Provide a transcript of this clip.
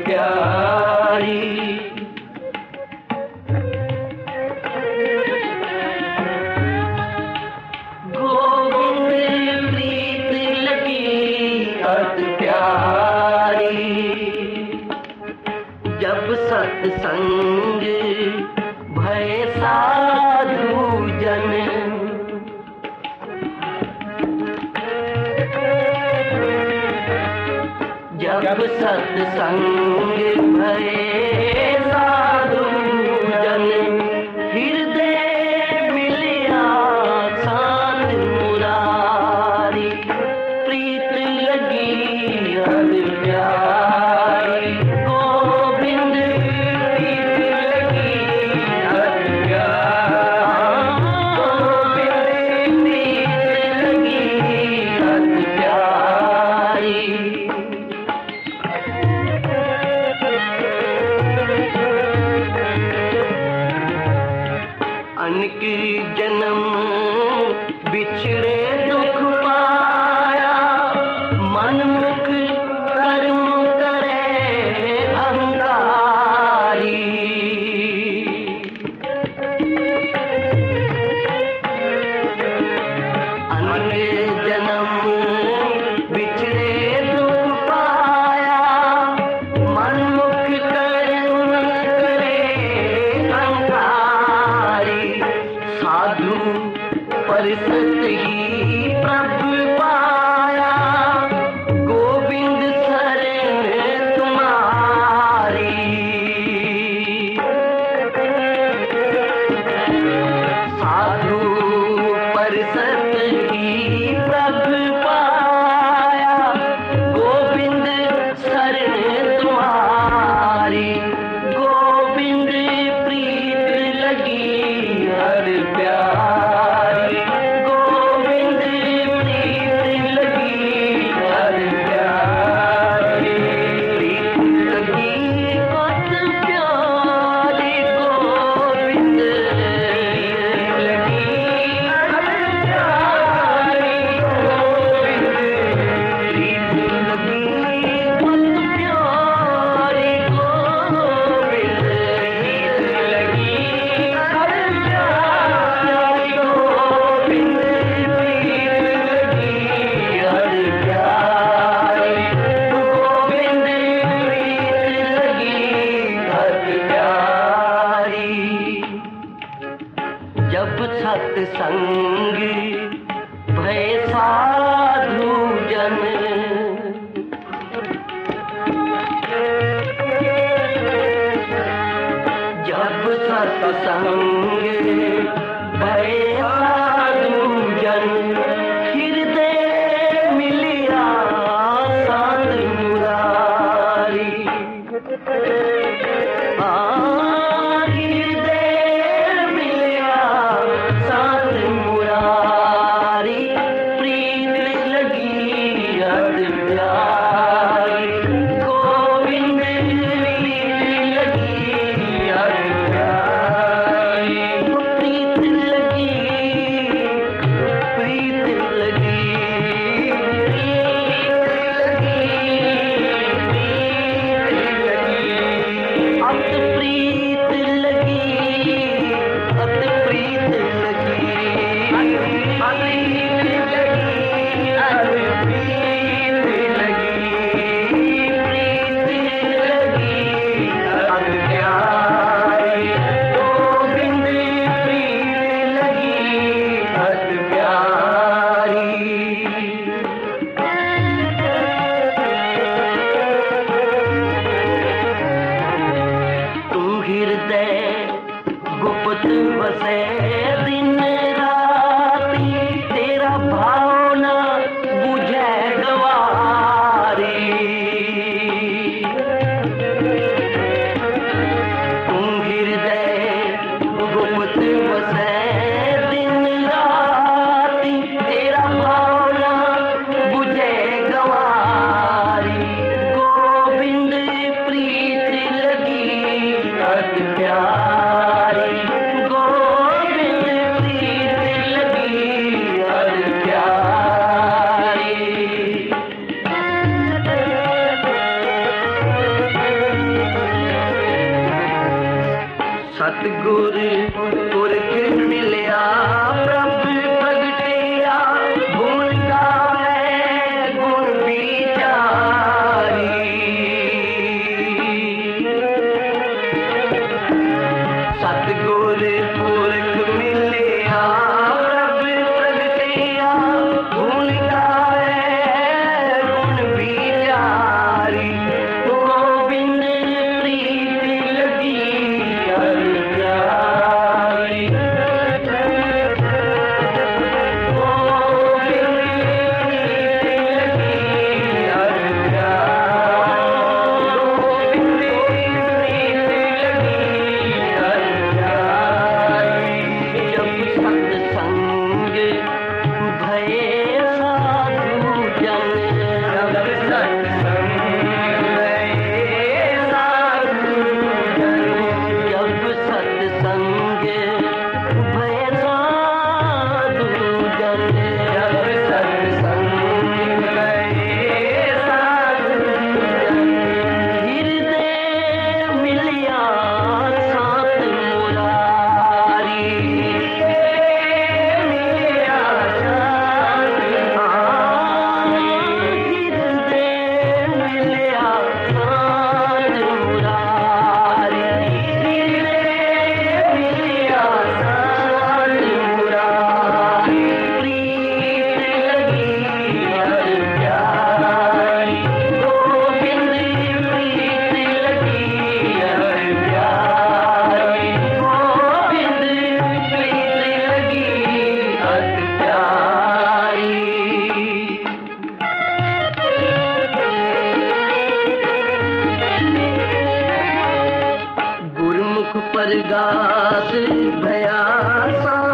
प्यारी। गोविंद प्रीत लगी अति प्यारी। जब सत्संग भय साधु जन, जब सत्संग भय साधु जन, हृदय मिलिया शांत मुरारी। प्रीत लगी अति प्यारी। गोविंद प्रीत लगी अति प्यारी। गोविंद प्रीत लगी अति प्यारी। अनेक जन्म बिछड़े दुख पाया, मन मुख कर्म करे अंगारी। अनेक जन्म बिछड़े दुख पाया, मन मुख कर्म करे अंगारी। साधु परिषद ही प्रभु पाया, गोविंद शरण तुम्हारी। साधु परिषद ही प्रभु पाया, गोविंद शरण तुम्हारी। गोविंद प्रीत लगी अति प्यारी। गोविंद प्रीत लगी अति प्यारी। प्रीत लगी अति प्यारी। गोविंद प्रीत लगी अति प्यारी। गोविंद प्रीत लगी अति प्यारी। गोविंद प्रीत लगी अति प्यारी। गोविंद प्रीत लगी अति प्यारी। गोविंद प्रीत लगी अति प्यारी। जब सत्संग भय साधु जन, जब सत्संग भय साधु जन, हृदय मिलिया शांत मुरारी। हृदय मिलिया शांत मुरारी। प्रीत लगी अति प्यारी। गोविंद प्रीत लगी अति प्यारी। प्रीत लगी, प्रीत लगी, प्रीत लगी, अति प्रीत लगी, अति प्रीत लगी, अति प्रीत लगी, प्रीत लगी अति प्यारी। गोविंद प्रीत लगी अति प्यारी। तुम हृदय गुप्त बसे दिन राती, तेरा भावना बुझे गवारी। तुम हृदय गुप्त बसे दिन राती, तेरा भावना बुझे गवारी। गोविंद प्रीत लगी अति प्यारी। गोविंद मुख पर गास भया सा